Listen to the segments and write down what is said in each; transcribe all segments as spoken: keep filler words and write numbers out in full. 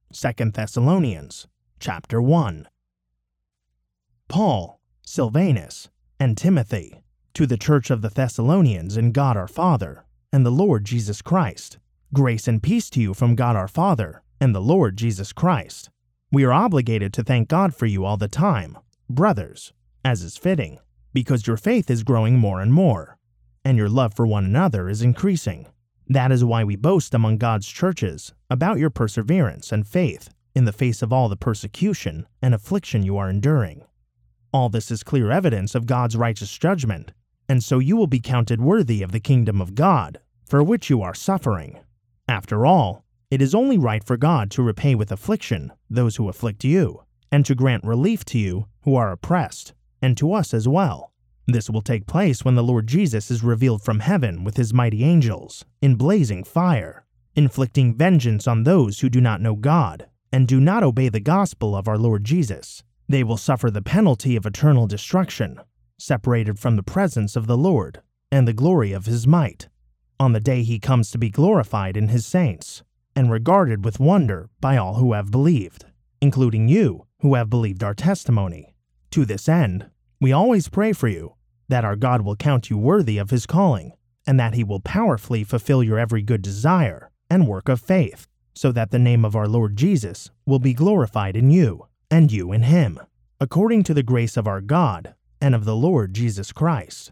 Second Thessalonians, chapter one. Paul, Silvanus, and Timothy, to the church of the Thessalonians in God our Father and the Lord Jesus Christ, grace and peace to you from God our Father and the Lord Jesus Christ. We are obligated to thank God for you all the time, brothers, as is fitting, because your faith is growing more and more, and your love for one another is increasing. That is why we boast among God's churches about your perseverance and faith in the face of all the persecution and affliction you are enduring. All this is clear evidence of God's righteous judgment, and so you will be counted worthy of the kingdom of God, for which you are suffering. After all, it is only right for God to repay with affliction those who afflict you, and to grant relief to you who are oppressed, and to us as well. This will take place when the Lord Jesus is revealed from heaven with his mighty angels, in blazing fire, inflicting vengeance on those who do not know God, and do not obey the gospel of our Lord Jesus. They will suffer the penalty of eternal destruction, separated from the presence of the Lord and the glory of his might, on the day he comes to be glorified in his saints, and regarded with wonder by all who have believed, including you who have believed our testimony. To this end, we always pray for you, that our God will count you worthy of his calling, and that he will powerfully fulfill your every good desire and work of faith, so that the name of our Lord Jesus will be glorified in you, and you in him, according to the grace of our God and of the Lord Jesus Christ.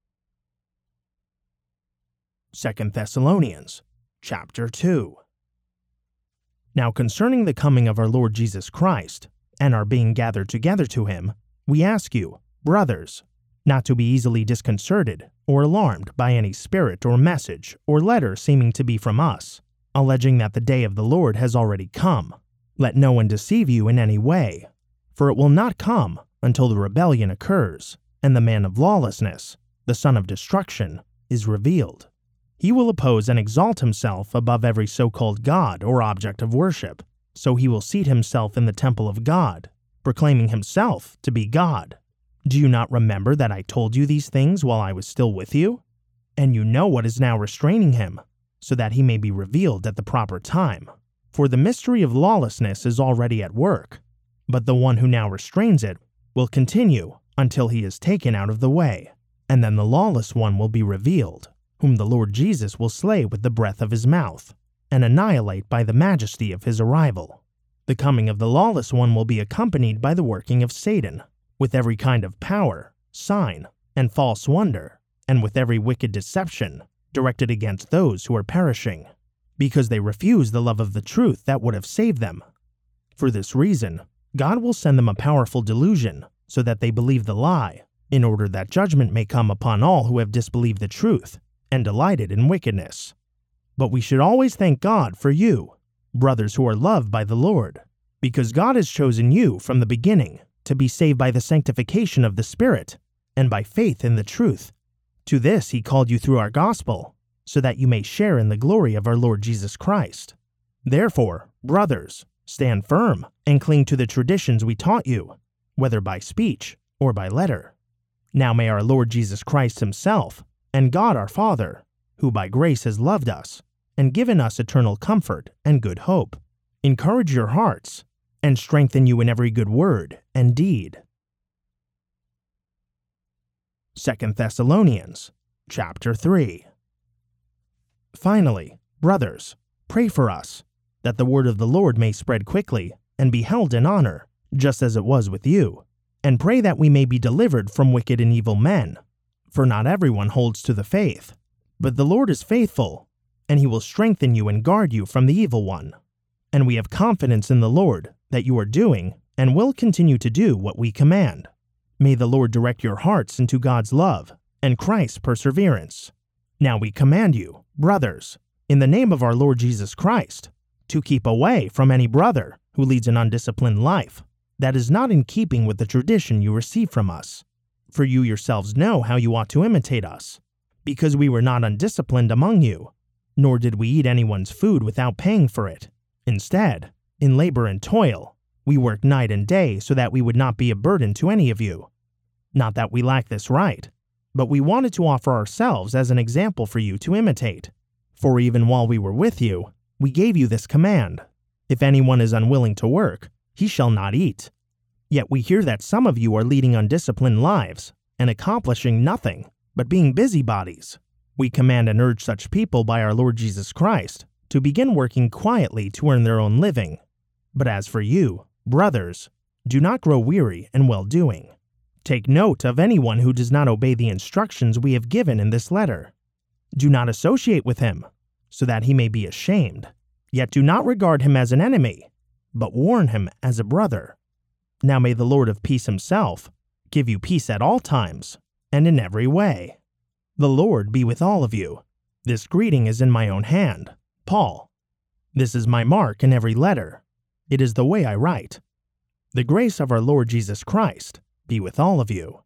Second Thessalonians, chapter two. Now concerning the coming of our Lord Jesus Christ, and our being gathered together to him, we ask you, brothers, not to be easily disconcerted or alarmed by any spirit or message or letter seeming to be from us, alleging that the day of the Lord has already come. Let no one deceive you in any way, for it will not come until the rebellion occurs, and the man of lawlessness, the son of destruction, is revealed. He will oppose and exalt himself above every so-called God or object of worship, so he will seat himself in the temple of God, proclaiming himself to be God. Do you not remember that I told you these things while I was still with you? And you know what is now restraining him, so that he may be revealed at the proper time. For the mystery of lawlessness is already at work, but the one who now restrains it will continue until he is taken out of the way, and then the lawless one will be revealed, whom the Lord Jesus will slay with the breath of his mouth, and annihilate by the majesty of his arrival. The coming of the lawless one will be accompanied by the working of Satan, with every kind of power, sign, and false wonder, and with every wicked deception directed against those who are perishing, because they refuse the love of the truth that would have saved them. For this reason, God will send them a powerful delusion, so that they believe the lie, in order that judgment may come upon all who have disbelieved the truth and delighted in wickedness. But we should always thank God for you, brothers who are loved by the Lord, because God has chosen you from the beginning to be saved by the sanctification of the Spirit and by faith in the truth. To this he called you through our gospel, so that you may share in the glory of our Lord Jesus Christ. Therefore, brothers, stand firm and cling to the traditions we taught you, whether by speech or by letter. Now may our Lord Jesus Christ himself, and God our Father, who by grace has loved us and given us eternal comfort and good hope, encourage your hearts and strengthen you in every good word and deed. Second Thessalonians, chapter three. Finally, brothers, pray for us, that the word of the Lord may spread quickly and be held in honor, just as it was with you, and pray that we may be delivered from wicked and evil men. For not everyone holds to the faith, but the Lord is faithful, and he will strengthen you and guard you from the evil one. And we have confidence in the Lord that you are doing and will continue to do what we command. May the Lord direct your hearts into God's love and Christ's perseverance. Now we command you, brothers, in the name of our Lord Jesus Christ, to keep away from any brother who leads an undisciplined life that is not in keeping with the tradition you receive from us. For you yourselves know how you ought to imitate us, because we were not undisciplined among you, nor did we eat anyone's food without paying for it. Instead, in labor and toil, we worked night and day so that we would not be a burden to any of you. Not that we lack this right, but we wanted to offer ourselves as an example for you to imitate. For even while we were with you, we gave you this command, If anyone is unwilling to work, he shall not eat. Yet we hear that some of you are leading undisciplined lives and accomplishing nothing, but being busybodies. We command and urge such people by our Lord Jesus Christ to begin working quietly to earn their own living. But as for you, brothers, do not grow weary in well-doing. Take note of anyone who does not obey the instructions we have given in this letter. Do not associate with him, so that he may be ashamed. Yet do not regard him as an enemy, but warn him as a brother. Now may the Lord of peace himself give you peace at all times and in every way. The Lord be with all of you. This greeting is in my own hand, Paul. This is my mark in every letter. It is the way I write. The grace of our Lord Jesus Christ be with all of you.